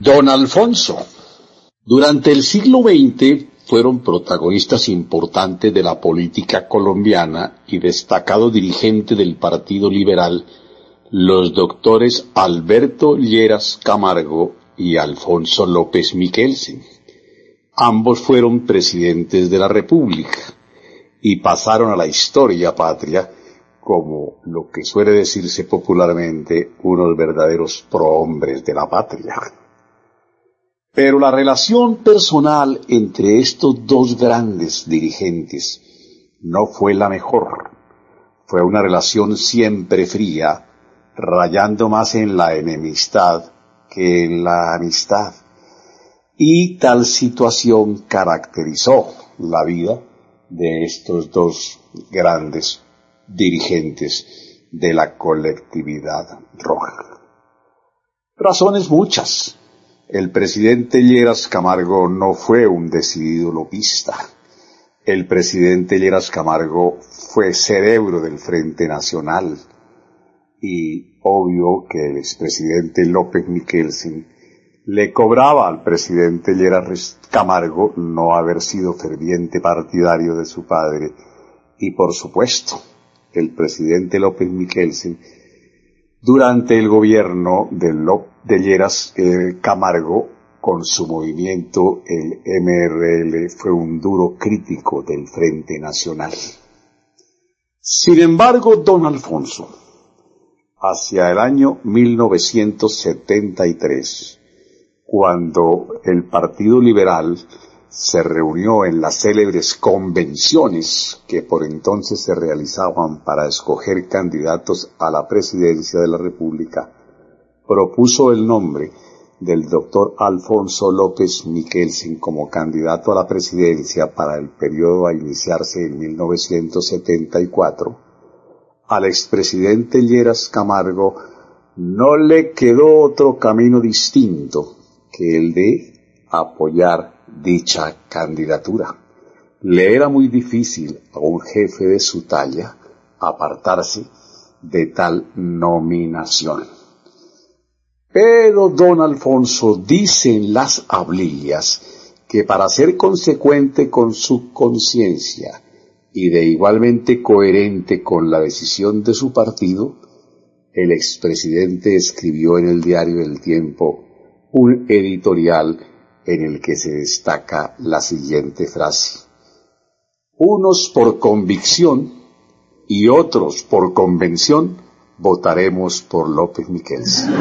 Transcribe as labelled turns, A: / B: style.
A: Don Alfonso. Durante el siglo XX fueron protagonistas importantes de la política colombiana y destacado dirigente del Partido Liberal los doctores Alberto Lleras Camargo y Alfonso López Michelsen. Ambos fueron presidentes de la República y pasaron a la historia patria como lo que suele decirse popularmente unos verdaderos prohombres de la patria. Pero la relación personal entre estos dos grandes dirigentes no fue la mejor. Fue una relación siempre fría, rayando más en la enemistad que en la amistad. Y tal situación caracterizó la vida de estos dos grandes dirigentes de la colectividad roja. Razones muchas. El presidente Lleras Camargo no fue un decidido lopista. El presidente Lleras Camargo fue cerebro del Frente Nacional. Y obvio que el expresidente López Michelsen le cobraba al presidente Lleras Camargo no haber sido ferviente partidario de su padre. Y por supuesto, el presidente López Michelsen, durante el gobierno de Lleras Camargo, con su movimiento, el MRL, fue un duro crítico del Frente Nacional. Sin embargo, don Alfonso, hacia el año 1973, cuando el Partido Liberal se reunió en las célebres convenciones que por entonces se realizaban para escoger candidatos a la presidencia de la República, propuso el nombre del doctor Alfonso López Michelsen como candidato a la presidencia para el periodo a iniciarse en 1974, al expresidente Lleras Camargo no le quedó otro camino distinto que el de apoyar dicha candidatura. Le era muy difícil a un jefe de su talla apartarse de tal nominación. Pero don Alfonso dice en las hablillas que para ser consecuente con su conciencia y de igualmente coherente con la decisión de su partido, el expresidente escribió en el diario El Tiempo un editorial en el que se destaca la siguiente frase: unos por convicción y otros por convención votaremos por López Michelsen.